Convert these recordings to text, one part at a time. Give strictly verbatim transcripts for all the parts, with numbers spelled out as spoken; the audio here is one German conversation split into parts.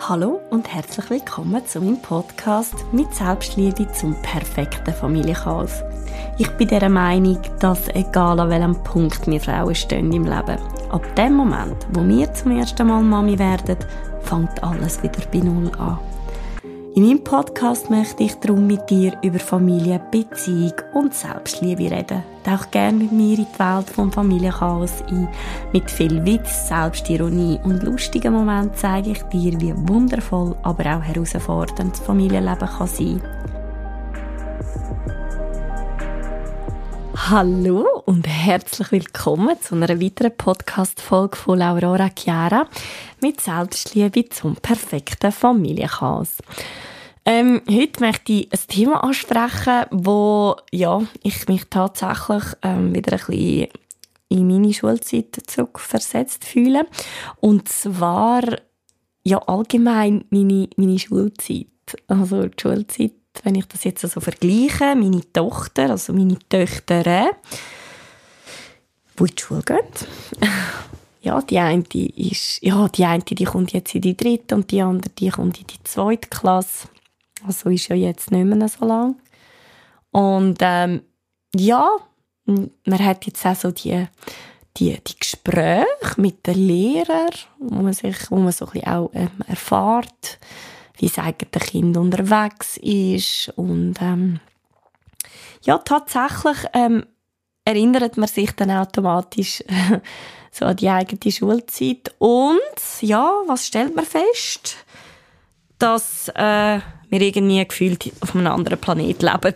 Hallo und herzlich willkommen zu meinem Podcast mit Selbstliebe zum perfekten Familienchaos. Ich bin der Meinung, dass egal an welchem Punkt wir Frauen stehen im Leben, ab dem Moment, wo wir zum ersten Mal Mami werden, fängt alles wieder bei Null an. In meinem Podcast möchte ich darum mit dir über Familie, Beziehung und Selbstliebe reden. Tauch gerne mit mir in die Welt vom Familienchaos ein. Mit viel Witz, Selbstironie und lustigen Momenten zeige ich dir, wie wundervoll, aber auch herausfordernd das Familienleben kann sein. Hallo und herzlich willkommen zu einer weiteren Podcast-Folge von Aurora Chiara mit Selbstliebe zum perfekten Familienchaos. Ähm, heute möchte ich ein Thema ansprechen, wo ja, ich mich tatsächlich ähm, wieder ein bisschen in meine Schulzeit zurückversetzt fühle. Und zwar ja, allgemein meine, meine Schulzeit. Also die Schulzeit, wenn ich das jetzt so vergleiche, meine Tochter, also meine Töchter, die in die Schule gehen. Ja, die eine ist, ja, die eine, die kommt jetzt in die dritte und die andere, die kommt in die zweite Klasse. Also ist ja jetzt nicht mehr so lang. Und ähm, ja, man hat jetzt auch so die, die, die Gespräche mit den Lehrern, wo man sich, wo man so ein bisschen auch ähm, erfährt, wie das eigene Kind unterwegs ist. Und ähm, ja, tatsächlich ähm, erinnert man sich dann automatisch so an die eigene Schulzeit. Und ja, was stellt man fest? Dass äh, wir irgendwie gefühlt auf einem anderen Planet leben.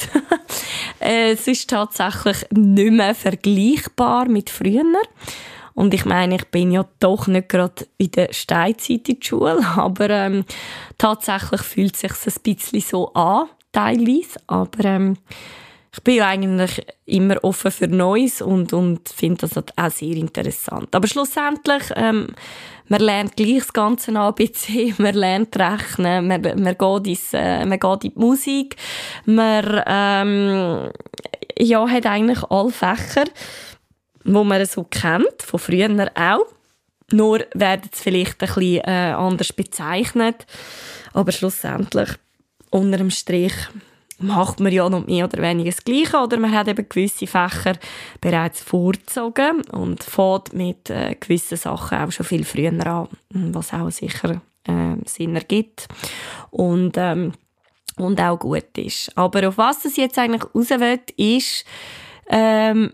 Es ist tatsächlich nicht mehr vergleichbar mit früher. Und ich meine, ich bin ja doch nicht gerade in der Steinzeit in der Schule, aber ähm, tatsächlich fühlt es sich ein bisschen so an, teilweise. Aber ähm, ich bin ja eigentlich immer offen für Neues und, und finde das auch sehr interessant. Aber schlussendlich, ähm, man lernt gleich das ganze A B C, man lernt rechnen, man, man, geht, ins, äh, man geht in die Musik, man ähm, ja, hat eigentlich alle Fächer, die man so kennt, von früher auch. Nur werden sie vielleicht ein bisschen äh, anders bezeichnet. Aber schlussendlich, unter dem Strich, macht man ja noch mehr oder weniger das Gleiche. Oder man hat eben gewisse Fächer bereits vorgezogen und fängt mit äh, gewissen Sachen auch schon viel früher an, was auch sicher äh, Sinn ergibt und, ähm, und auch gut ist. Aber auf was es jetzt eigentlich raus will, ist, ähm,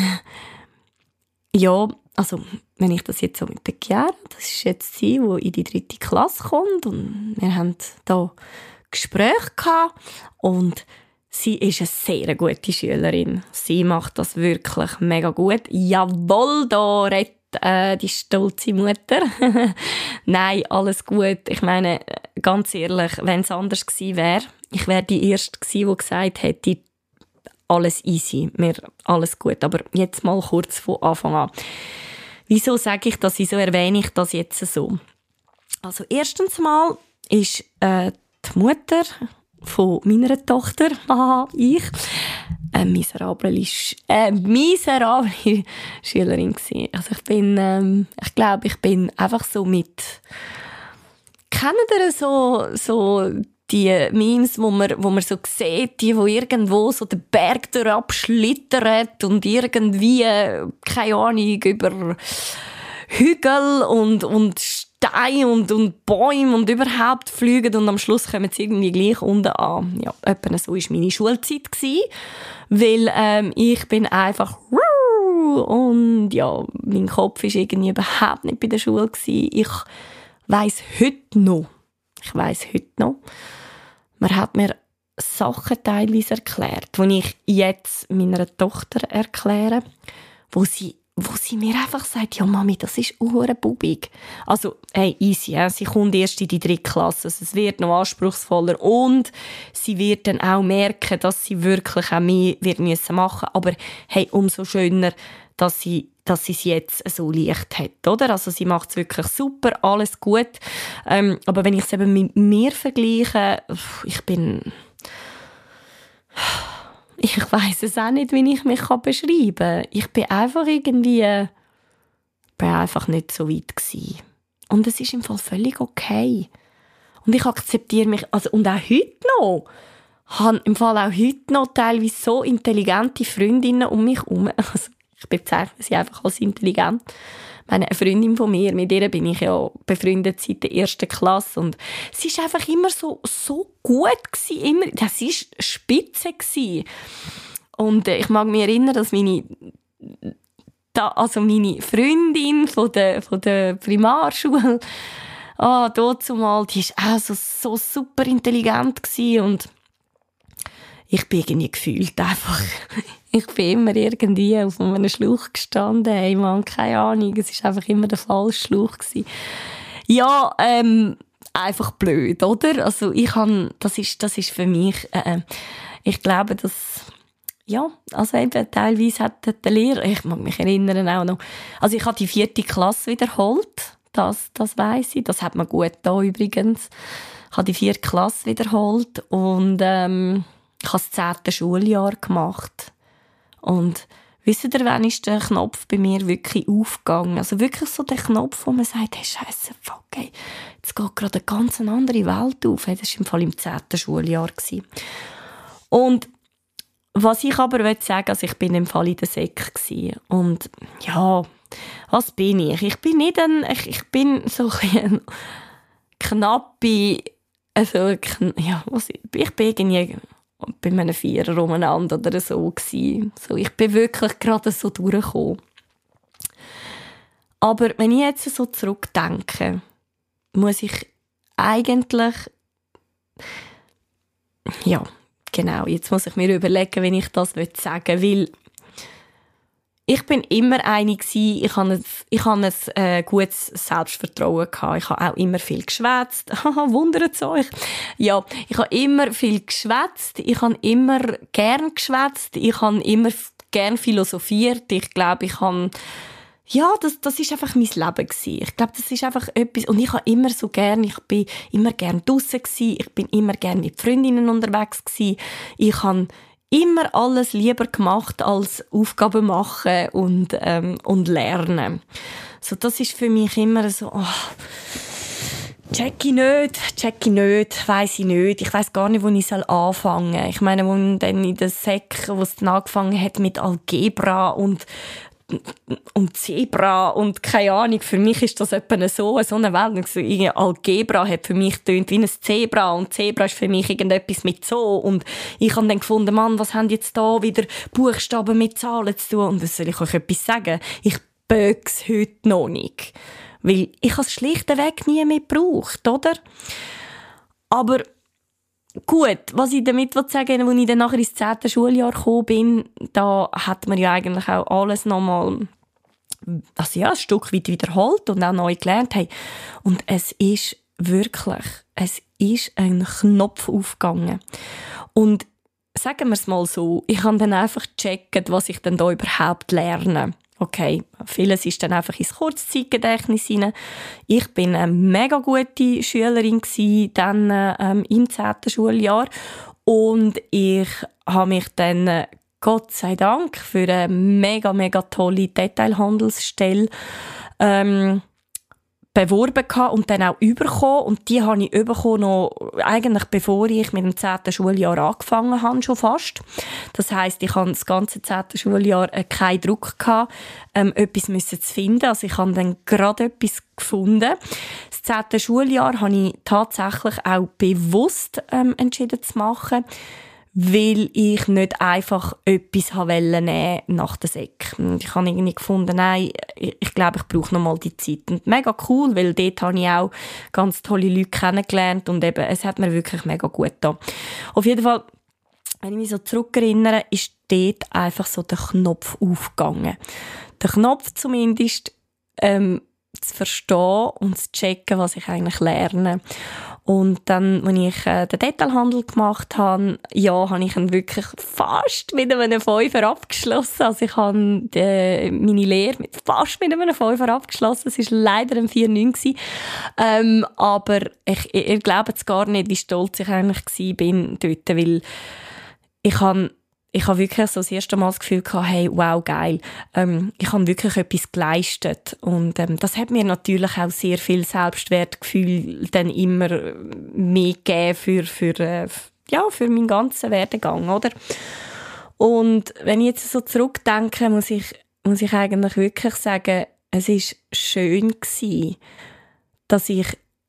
ja, also wenn ich das jetzt so mit der Chiara, das ist jetzt sie, die in die dritte Klasse kommt und wir haben da Gespräche gehabt und sie ist eine sehr gute Schülerin. Sie macht das wirklich mega gut. Jawohl, da redet äh, die stolze Mutter. Nein, alles gut. Ich meine, ganz ehrlich, wenn es anders gewesen wäre, ich wäre die Erste gewesen, die gesagt hätte, alles easy, mir alles gut. Aber jetzt mal kurz von Anfang an. Wieso sage ich das? Wieso erwähne ich das jetzt so? Also erstens mal ist äh, die Mutter von meiner Tochter, aha, ich, eine miserable, äh, miserable Schülerin gewesen. Also ich bin, ähm, ich glaube, ich bin einfach so mit, kennt ihr so, so die Memes, wo man, wo man so sieht, die, wo irgendwo so den Berg abschlittert und irgendwie, keine Ahnung, über Hügel und, und Steine und, und Bäume und überhaupt fliegen und am Schluss kommen sie irgendwie gleich unten an. Ja, etwa so war meine Schulzeit gewesen, weil ähm, ich bin einfach und ja, mein Kopf war irgendwie überhaupt nicht bei der Schule gewesen. Ich weiss heute noch, ich weiss heute noch, man hat mir Sachen teilweise erklärt, die ich jetzt meiner Tochter erkläre, wo sie wo sie mir einfach sagt, ja Mami, das ist hure bubig. Also, hey, easy, ja? Sie kommt erst in die dritte Klasse, also es wird noch anspruchsvoller und sie wird dann auch merken, dass sie wirklich auch mehr wird müssen machen. Aber hey, umso schöner, dass sie dass sie es jetzt so leicht hat, oder? Also sie macht es wirklich super, alles gut. Ähm, aber wenn ich es eben mit mir vergleiche, ich bin... Ich weiss es auch nicht, wie ich mich beschreiben kann. Ich bin einfach irgendwie... bin einfach nicht so weit gewesen. Und es ist im Fall völlig okay. Und ich akzeptiere mich, also, und auch heute noch, habe im Fall auch heute noch teilweise so intelligente Freundinnen um mich herum. Also, ich bezeichne sie einfach als intelligent. Meine, eine Freundin von mir, mit ihr bin ich ja befreundet seit der ersten Klasse und sie ist einfach immer so, so gut gewesen, immer, das war spitze gewesen. Und äh, ich mag mich erinnern, dass meine, da, also meine Freundin von der, von der Primarschule, ah, dort zumal, die war auch so, so super intelligent gewesen und ich bin irgendwie gefühlt einfach, ich bin immer irgendwie auf einem Schlauch gestanden, hey Mann, keine Ahnung, es war einfach immer der falsche Schlauch gewesen. Ja, ähm, einfach blöd, oder? Also ich han, das ist, das ist für mich, äh, ich glaube, dass, ja, also eben teilweise hat der Lehrer, ich mag mich erinnern auch noch, also ich habe die vierte Klasse wiederholt, das, das weiss ich, das hat mir gut da übrigens, ich habe die vierte Klasse wiederholt und ähm, ich habe das zehnte Schuljahr gemacht. Und wisst ihr, wann ist der Knopf bei mir wirklich aufgegangen? Also wirklich so der Knopf, wo man sagt, hey, Scheiße, fuck, ey, jetzt geht gerade eine ganz andere Welt auf. Hey, das war im Fall im zehnten Schuljahr. Und was ich aber sagen will, also ich bin im Fall in der Sek gsi. Und ja, was bin ich? Ich bin nicht ein, ich, ich bin so ein knappe, also, ja, was, ich bin irgendwie bei einem Vierer umeinander oder so gewesen. So, ich bin wirklich gerade so durchgekommen. Aber wenn ich jetzt so zurückdenke, muss ich eigentlich, ja, genau, jetzt muss ich mir überlegen, wie ich das sagen will, weil ich bin immer eine gewesen, ich hatte ein, ich hatte ein äh, gutes Selbstvertrauen gehabt. Ich habe auch immer viel geschwätzt. Haha, wundert es euch? Ja, ich habe immer viel geschwätzt. Ich habe immer gern geschwätzt. Ich habe immer gern philosophiert. Ich glaube, ich habe, ja, das, das ist einfach mein Leben gewesen. Ich glaube, das ist einfach etwas, und ich habe immer so gern, ich bin immer gern draussen gewesen. Ich bin immer gern mit Freundinnen unterwegs gewesen. Ich habe immer alles lieber gemacht als Aufgaben machen und, ähm, und lernen. So, das ist für mich immer so, oh, check ich nicht, check ich nicht, weiss ich nicht. Ich weiss gar nicht, wo ich anfangen soll. Ich meine, wo dann in der Sek, wo es dann angefangen hat mit Algebra und und Zebra und keine Ahnung, für mich ist das etwa so, so eine Welt. Algebra hat für mich tönt wie ein Zebra und Zebra ist für mich irgendetwas mit Zoo und ich habe dann gefunden, Mann, was haben jetzt da wieder Buchstaben mit Zahlen zu tun? Und das soll ich euch etwas sagen, ich bög's heute noch nicht, weil ich es schlichtweg nie mehr gebraucht, oder? Aber gut, was ich damit sagen will, als ich dann nachher ins zehnte Schuljahr gekommen bin, da hat man ja eigentlich auch alles nochmal, also ja, ein Stück weit wiederholt und auch neu gelernt. Hey. Und es ist wirklich, es ist ein Knopf aufgegangen. Und sagen wir es mal so, ich habe dann einfach gecheckt, was ich denn da überhaupt lerne. Okay, vieles ist dann einfach ins Kurzzeitgedächtnis hinein. Ich bin eine mega gute Schülerin gewesen, dann ähm, im zehnten Schuljahr und ich habe mich dann äh, Gott sei Dank für eine mega mega tolle Detailhandelsstelle ähm, beworben und dann auch bekommen. Und die habe ich bekommen noch eigentlich bevor ich mit dem zehnten Schuljahr angefangen habe, schon fast. Das heisst, ich hatte das ganze zehnte Schuljahr äh, keinen Druck gehabt, ähm, etwas müssen zu finden. Also ich habe dann gerade etwas gefunden. Das zehnte Schuljahr habe ich tatsächlich auch bewusst ähm, entschieden zu machen, weil ich nicht einfach etwas nehmen wollte nach der Sek. Ich habe irgendwie gefunden, nein, ich glaube, ich brauche noch mal die Zeit. Und mega cool, weil dort habe ich auch ganz tolle Leute kennengelernt und eben, es hat mir wirklich mega gut getan. Auf jeden Fall, wenn ich mich so zurückerinnere, ist dort einfach so der Knopf aufgegangen. Der Knopf zumindest, ähm, zu verstehen und zu checken, was ich eigentlich lerne. Und dann, als ich äh, den Detailhandel gemacht habe, ja, habe ich ihn wirklich fast mit einem Fünfer abgeschlossen. Also ich habe die, meine Lehre mit, fast mit einem Fünfer abgeschlossen. Es war leider ein vier neun. Ähm, aber ich, ihr glaubt es gar nicht, wie stolz ich eigentlich war dort, weil ich habe ich habe wirklich so das erste Mal das Gefühl gehabt, hey, wow, geil. Ähm, ich habe wirklich etwas geleistet. Und ähm, das hat mir natürlich auch sehr viel Selbstwertgefühl dann immer mehr gegeben für, für, äh, ja, für meinen ganzen Werdegang, oder? Und wenn ich jetzt so zurückdenke, muss ich, muss ich eigentlich wirklich sagen, es war schön gewesen, dass ich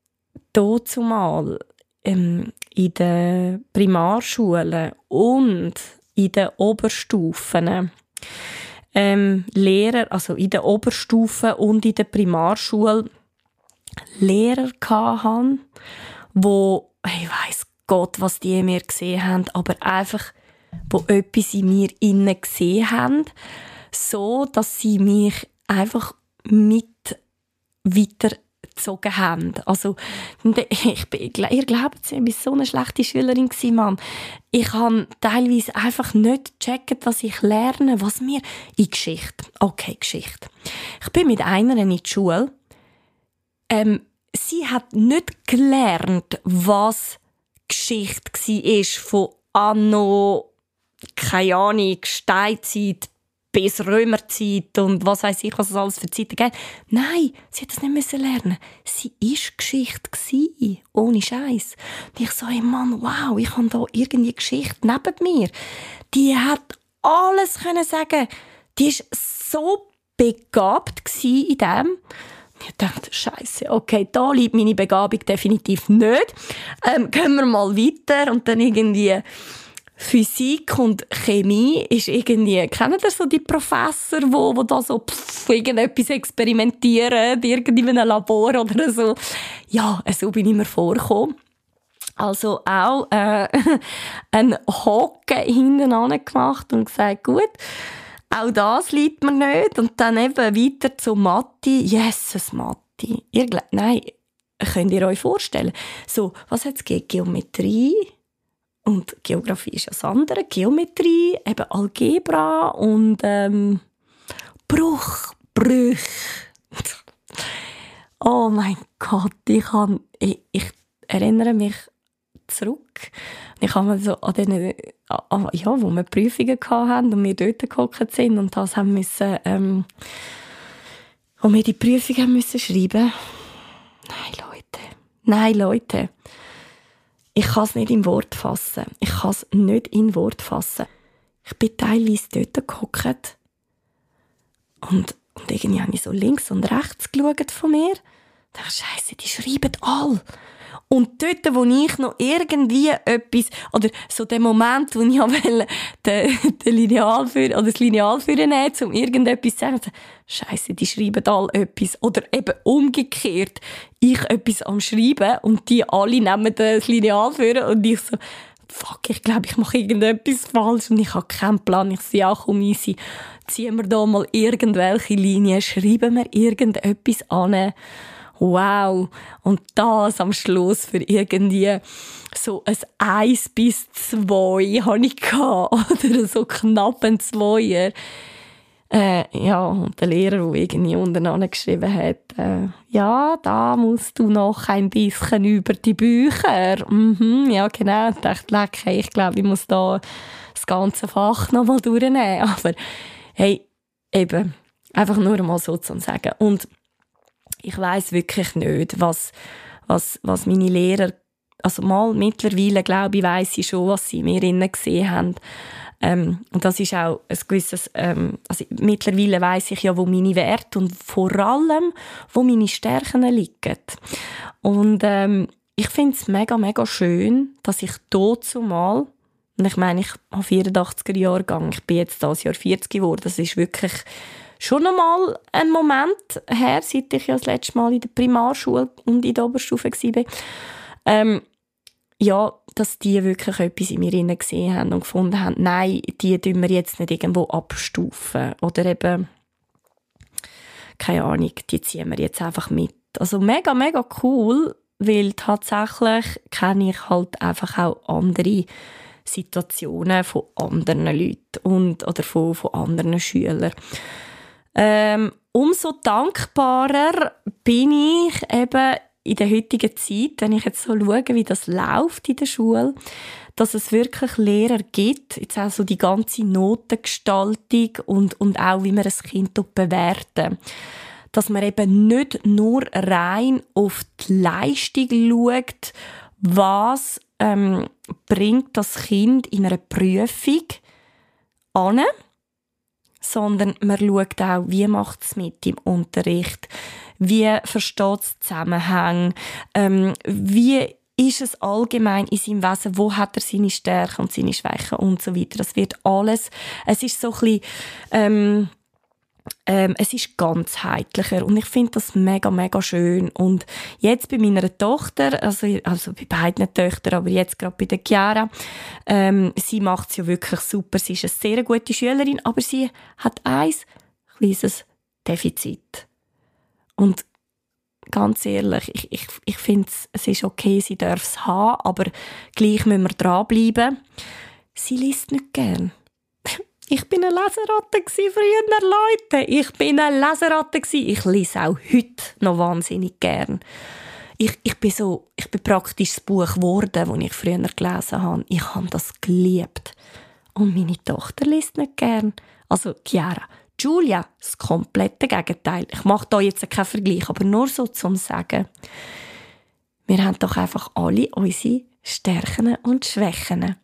dazumal ähm, in den Primarschulen und in den Oberstufen ähm, Lehrer, also in den Oberstufen und in der Primarschule Lehrer hatten, wo, ich weiss Gott, was die in mir gesehen haben, aber einfach, wo etwas in mir innen gesehen haben, so, dass sie mich einfach mit weitergezogen haben. Also, ich bin, ihr glaubt es, ich war so eine schlechte Schülerin gewesen, Mann. Ich habe teilweise einfach nicht gecheckt, was ich lerne, was mir in Geschichte. Okay, Geschichte. Ich bin mit einer in die Schule. Ähm, sie hat nicht gelernt, was Geschichte war von anno, keine Ahnung, Steinzeit bis Römerzeit und was weiss ich, was es alles für Zeiten gibt. Nein, sie hat das nicht müssen lernen. Sie war Geschichte gewesen, ohne Scheiß. Und ich so, hey Mann, wow, ich habe da irgendwie Geschichte neben mir. Die hat alles können sagen. Die war so begabt in dem. Ich dachte, Scheiße, okay, da liegt meine Begabung definitiv nicht. Ähm, gehen wir mal weiter und dann irgendwie Physik und Chemie ist irgendwie, kennt ihr so die Professor, wo, wo da so pff, irgendetwas experimentieren, irgendwie in einem Labor oder so. Ja, so bin ich mir vorgekommen. Also auch äh, einen Hocken hinten ran gemacht und gesagt, gut, auch das liegt mir nicht. Und dann eben weiter zur Mathe. Jesus, Mathe. Ihr glaubt, nein, könnt ihr euch vorstellen. So, was hat es gegeben? Geometrie. Und Geografie ist ja das andere. Geometrie, eben Algebra und ähm, Bruch, Brüch. Oh mein Gott, ich, kann, ich, ich erinnere mich zurück. Ich habe mir so an denen, ja, wo wir Prüfungen hatten und wir dort gehockt sind und das haben müssen, ähm, und wir die Prüfung haben müssen schreiben. Nein, Leute. Nein, Leute. Ich kann es nicht in Wort fassen. Ich kann es nicht in Wort fassen. Ich bin teilweise dort gehockt und, und irgendwie habe ich so links und rechts geschaut von mir. Ich dachte, Scheisse, die schreiben alle. Und dort, wo ich noch irgendwie etwas, oder so der Moment, wo ich wollte, den, den Lineal für, oder das Lineal für nehmen, um irgendetwas zu sagen, Scheisse, die schreiben alle etwas. Oder eben umgekehrt, ich etwas am Schreiben und die alle nehmen das Lineal für und ich so, fuck, ich glaube, ich mache irgendetwas falsch und ich habe keinen Plan. Ich so, ja, komm, easy, ziehen wir da mal irgendwelche Linien, schreiben wir irgendetwas an. Wow. Und das am Schluss für irgendwie so ein eins bis zwei hatte ich gehabt. Oder so knapp ein Zweier. Äh, ja, und der Lehrer, der irgendwie unten geschrieben hat, äh, ja, da musst du noch ein bisschen über die Bücher. Mhm, ja, genau. Ich dachte, leck, hey, ich glaube, ich muss da das ganze Fach noch mal durchnehmen. Aber hey, eben, einfach nur mal so zu sagen. Und ich weiss wirklich nicht, was, was, was meine Lehrer, also mal mittlerweile, glaube ich, weiss ich schon, was sie in mir innen gesehen haben. Ähm, und das ist auch ein gewisses, ähm, also mittlerweile weiss ich ja, wo meine Werte und vor allem, wo meine Stärken liegen. Und ähm, ich finde es mega, mega schön, dass ich dazu mal, und ich meine, ich habe vierundachtziger Jahrgang, ich bin jetzt dieses Jahr vierzig geworden, das ist wirklich schon einmal ein Moment her, seit ich ja das letzte Mal in der Primarschule und in der Oberstufe war. Ähm, ja, dass die wirklich etwas in mir gesehen haben und gefunden haben, nein, die tun wir jetzt nicht irgendwo abstufen. Oder eben, keine Ahnung, die ziehen wir jetzt einfach mit. Also mega, mega cool, weil tatsächlich kenne ich halt einfach auch andere Situationen von anderen Leuten und, oder von, von anderen Schülern. Ähm, umso dankbarer bin ich eben in der heutigen Zeit, wenn ich jetzt so schaue, wie das läuft in der Schule, dass es wirklich Lehrer gibt, jetzt auch so die ganze Notengestaltung und, und auch, wie man ein Kind bewerten. Dass man eben nicht nur rein auf die Leistung schaut, was ähm, bringt das Kind in einer Prüfung an, sondern man schaut auch, wie macht es mit im Unterricht, wie versteht es Zusammenhänge, ähm, wie ist es allgemein in seinem Wesen, wo hat er seine Stärken und seine Schwächen und so weiter. Das wird alles, es ist so ein bisschen, ähm, ähm, es ist ganzheitlicher und ich finde das mega, mega schön. Und jetzt bei meiner Tochter, also, also bei beiden Töchtern, aber jetzt gerade bei der Chiara, ähm, sie macht es ja wirklich super. Sie ist eine sehr gute Schülerin, aber sie hat ein kleines Defizit. Und ganz ehrlich, ich, ich, ich finde, es ist okay, sie darf es haben, aber gleich müssen wir dranbleiben. Sie liest nicht gern. Ich bin eine Leseratte früher, Leute. Ich bin eine Leseratte. Ich lese auch heute noch wahnsinnig gern. Ich, ich bin so, ich bin praktisch das Buch geworden, das ich früher gelesen habe. Ich habe das geliebt. Und meine Tochter liest nicht gern. Also Chiara. Julia, das komplette Gegenteil. Ich mache da jetzt keinen Vergleich, aber nur so zum Sagen. Wir haben doch einfach alle unsere Stärken und Schwächen.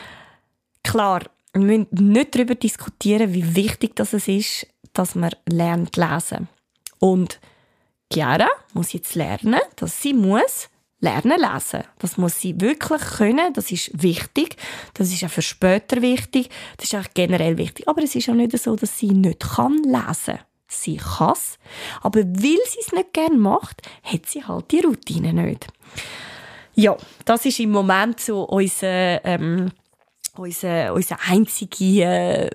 Klar, wir müssen nicht darüber diskutieren, wie wichtig das ist, dass man lernt lesen. Und Chiara muss jetzt lernen, dass sie muss lernen lesen. Das muss sie wirklich können. Das ist wichtig. Das ist auch für später wichtig. Das ist auch generell wichtig. Aber es ist auch nicht so, dass sie nicht kann lesen. Sie kann es. Aber weil sie es nicht gerne macht, hat sie halt die Routine nicht. Ja, das ist im Moment so unser, ähm, unser, unser einzige, äh,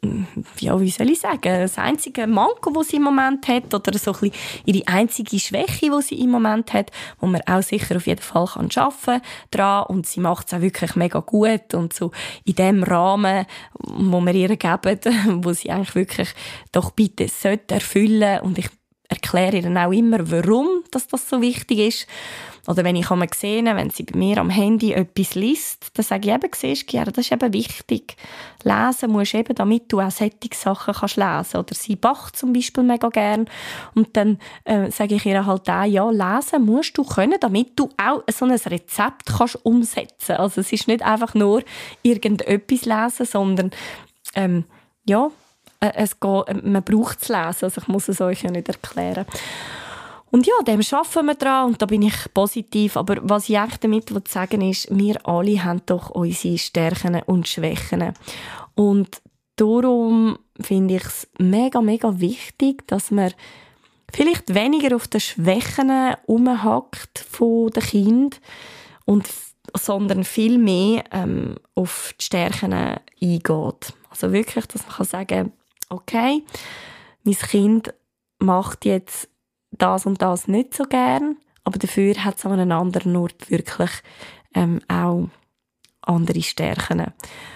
ja, wie soll ich sagen, das einzige Manko, das sie im Moment hat, oder so ein bisschen ihre einzige Schwäche, die sie im Moment hat, wo man auch sicher auf jeden Fall kann arbeiten kann. Und sie macht es auch wirklich mega gut. Und so in dem Rahmen, wo wir ihr geben, wo sie eigentlich wirklich doch bitte sollte erfüllen. Und ich erkläre ihr auch immer, warum dass das so wichtig ist. Oder wenn ich einmal sehe, wenn sie bei mir am Handy etwas liest, dann sage ich eben, siehst du, Chiara, das ist eben wichtig. Lesen musst du eben, damit du auch solche Sachen kannst lesen. Oder sie backt zum Beispiel mega gern. Und dann äh, sage ich ihr halt auch, ja, lesen musst du können, damit du auch so ein Rezept kannst umsetzen. Also es ist nicht einfach nur irgendetwas lesen, sondern ähm, ja, äh, es geht, man braucht es lesen. Also ich muss es euch ja nicht erklären. Und ja, dem arbeiten wir dran und da bin ich positiv. Aber was ich eigentlich damit sagen will, ist, wir alle haben doch unsere Stärken und Schwächen. Und darum finde ich es mega, mega wichtig, dass man vielleicht weniger auf den Schwächen rumhackt von den Kindern, und, sondern viel mehr ähm, auf die Stärken eingeht. Also wirklich, dass man kann sagen, okay, mein Kind macht jetzt das und das nicht so gern, aber dafür hat es an einem anderen Ort wirklich ähm, auch andere Stärken.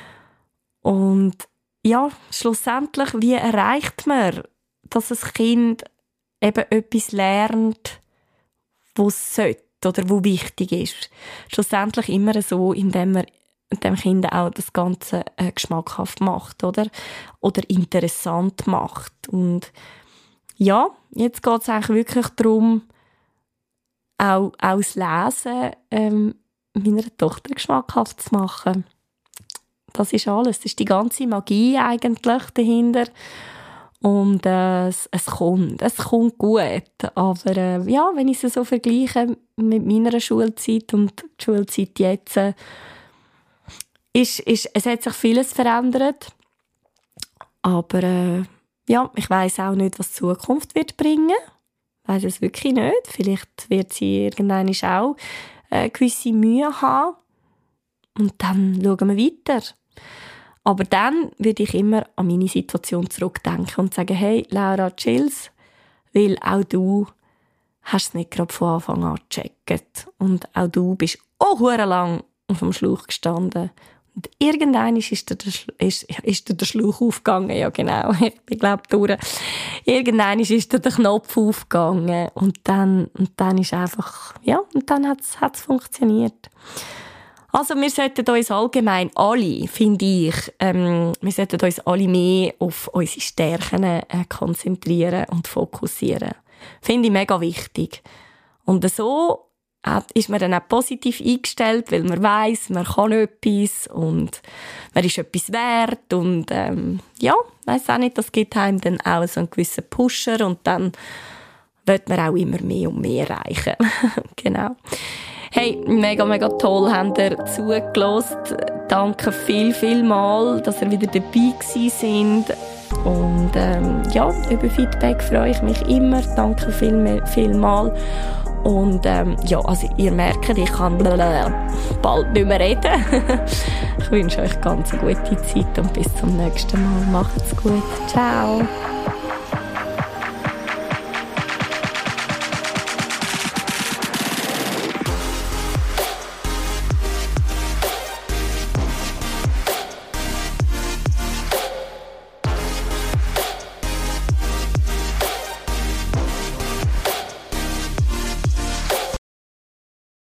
Und ja, schlussendlich, wie erreicht man, dass ein Kind eben etwas lernt, was es sollte oder was wichtig ist? Schlussendlich immer so, indem man dem Kind auch das Ganze äh, geschmackhaft macht, oder? Oder interessant macht. Und ja, jetzt geht es eigentlich wirklich darum, auch, auch das Lesen ähm, meiner Tochter geschmackhaft zu machen. Das ist alles. Das ist die ganze Magie eigentlich dahinter. Und äh, es, es kommt. Es kommt gut. Aber äh, ja, wenn ich es so vergleiche mit meiner Schulzeit und der Schulzeit jetzt, äh, ist, ist, es hat sich vieles verändert. Aber äh, ja, ich weiss auch nicht, was die Zukunft wird bringen. Ich weiss es wirklich nicht. Vielleicht wird sie irgendwann auch äh, gewisse Mühe haben. Und dann schauen wir weiter. Aber dann würde ich immer an meine Situation zurückdenken und sagen, hey, Laura, chills, weil auch du hast es nicht gerade von Anfang an gecheckt. Und auch du bist auch verdammt lang auf dem Schlauch gestanden. Und irgendwann ist dir, der, ist, ist dir der Schlauch aufgegangen. Ja, genau. Ich bin, glaube durch. Irgendwann ist dir der Knopf aufgegangen. Und dann, und dann ist einfach, ja, und dann hat es funktioniert. Also wir sollten uns allgemein alle, finde ich, ähm, wir sollten uns alle mehr auf unsere Stärken äh, konzentrieren und fokussieren. Finde ich mega wichtig. Und so äh, ist man dann auch positiv eingestellt, weil man weiss, man kann etwas und man ist etwas wert. Und ähm, ja, weiss auch nicht, das gibt einem dann auch so einen gewissen Pusher und dann wird man auch immer mehr und mehr erreichen. Genau. Hey, mega, mega toll, habt ihr zugelassen. Danke viel, viel mal, dass ihr wieder dabei gewesen sind. Und ähm, ja, über Feedback freue ich mich immer. Danke viel, viel mal. Und ähm, ja, also ihr merkt, ich kann bald nicht mehr reden. Ich wünsche euch ganz eine gute Zeit und bis zum nächsten Mal. Macht's gut. Ciao.